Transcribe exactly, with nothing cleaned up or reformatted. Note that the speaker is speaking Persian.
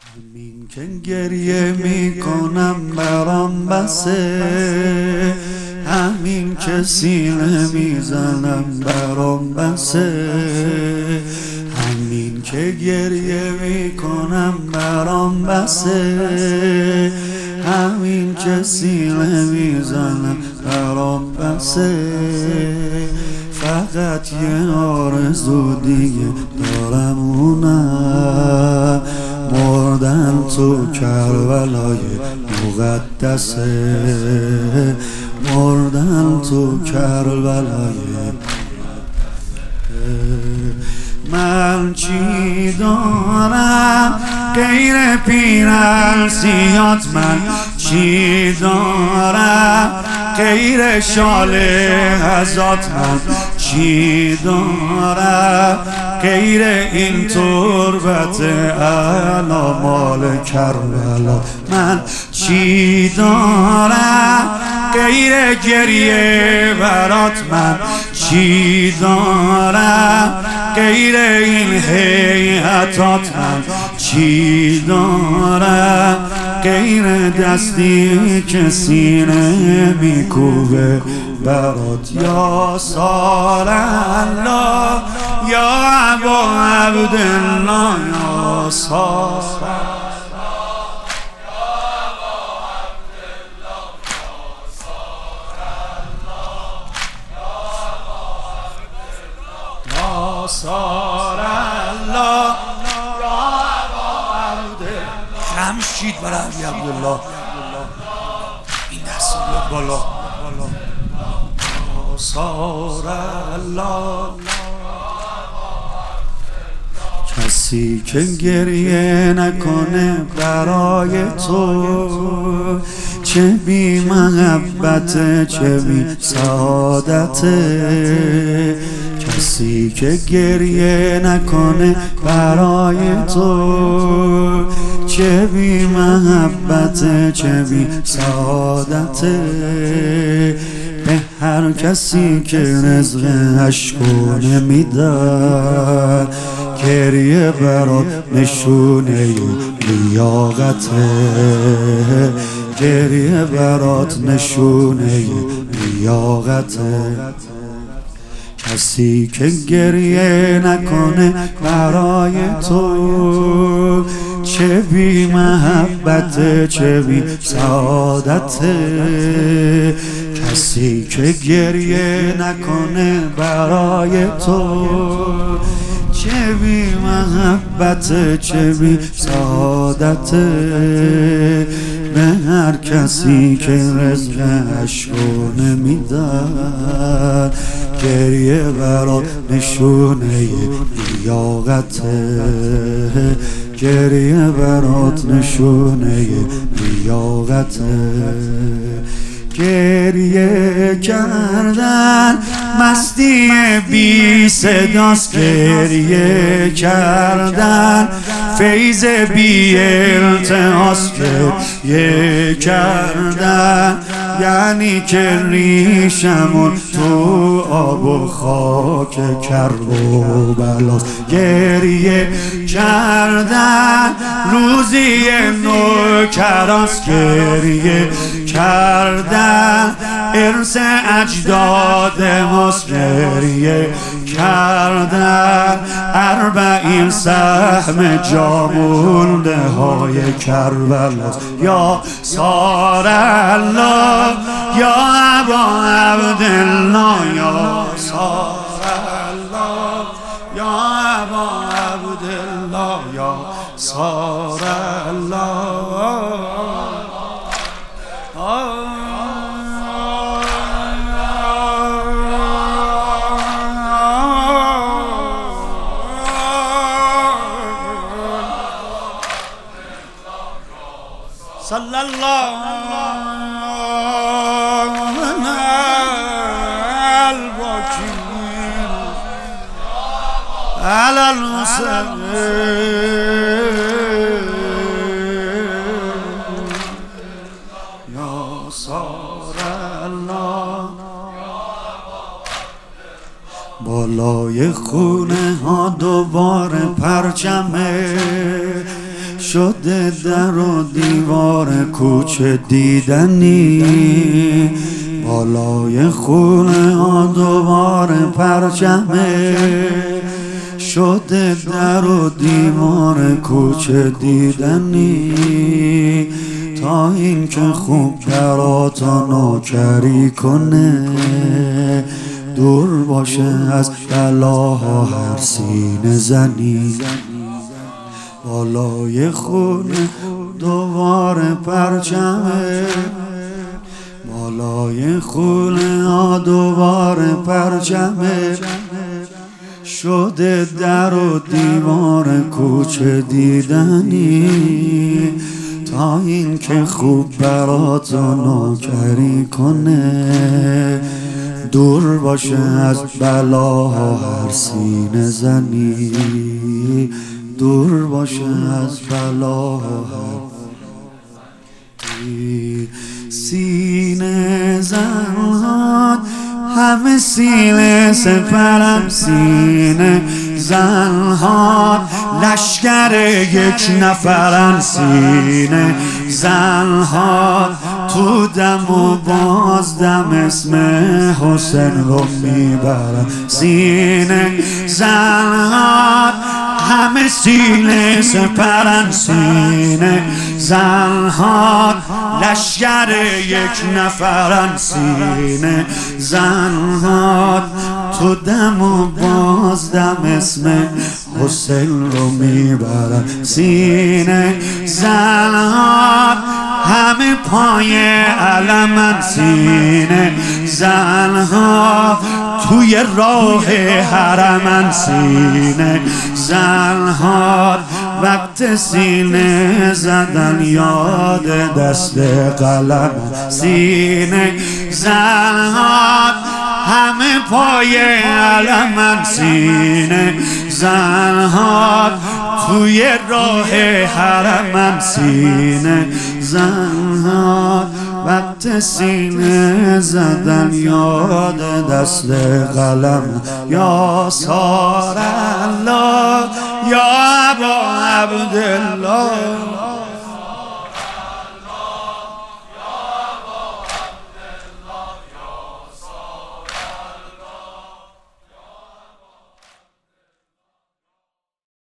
همین که گریه میکنم برام بسه، همین که سینه میزنم برام بسه، همین که گریه میکنم برام بسه، همین که سینه میزنم برام بسه. فقط یه آرزو دیگه دارم، اونم مردن تو کربلای مقدسه، مردن تو کربلای. من چی دارم غیر پیرهن‌سیات، من چی دارم غیر شال ازات، من چی دارم غیر این تربت اعلی مال کربلا، من چی دارم غیر گریه برات، من چی دارم غیر این هیئتات، من چی دارم غیر دستی که سینه میکوبه برات. یا سال الله یا ابا عبدالله، یا سال سار الله یا ابا عبدالله. خمشید برای ابی عبدالله، این دست رو بالا. یا سار الله. کسی که گریه نکنه برای تو، چه بی محبت چه بی سعادت. کسی که گریه نکنه برای تو، چه بی محبت چه بی سعادت. به هر کسی که رزق اشکو نمیدن، گریه برات نشونه لیاقته، گریه برات نشونه لیاقته. کسی که گریه نکنه برای تو، چه بی محبت چه بی سعادت. کسی که گریه نکنه برای تو، چه بی محبت چه بی سعادت. به هر کسی که رزق اشکو نمیدن، گریه برات نشونه لیاقته، گریه برات نشونه لیاقته. گریه کردن مستی بی صداست، گریه کردن فیض بی التهاست، گریه کردن یعنی که ریشمون تو آب و خاک کربلاست. گریه کردن روزی نوکراست، گریه کردن ارث اجداد ماست، گریه کردن اربعین سهم جامونده های کربلاست. یا سار الله یا ابا عبدالله، یا سار الله یا ابا عبدالله، یا سار الله. صلی الله علی الحسین یا سار الله. بالای خونه ها دوباره پرچمه، شده در و دیوار کوچه دیدنی، بالای خونه ها دوباره پرچمه. شده در و دیوار کوچه دیدنی، تا اینکه خوب برات نوکری کنه. دور باشه از بلاها هر سینه زنی، بالای خونه دوباره پرچمه. بالای خونه ها دوباره پرچمه. شده در و دیوار کوچه دیدنی، تا اینکه خوب برات نوکری کنه. دور باشه از بلاها هر سینه زنی، دور باشه از بلاها هر سینه زنهات. همه سینه سپرم سینه زنهات، لشکر یک نفرن سینه زنهات. تو دم و بازدم اسم حسین رو میبرم سینه زنهات. همه سینه سپرن سینه زنهات، لشکر یک نفرن سینه زنهات. تو دم و بازدم اسم حسین رو میبرن سینه زنهات. همه پای علمن سینه زنها، توی راه حرمن سینه زنها. وقت سینه زدن یاد دست قلم سینه زنها. همه پای علمن سینه زنها، توی راه حرمن سینه زنها. وقت سینه زدن یاد دست قلم. یا سار الله یا ابا عبدالله.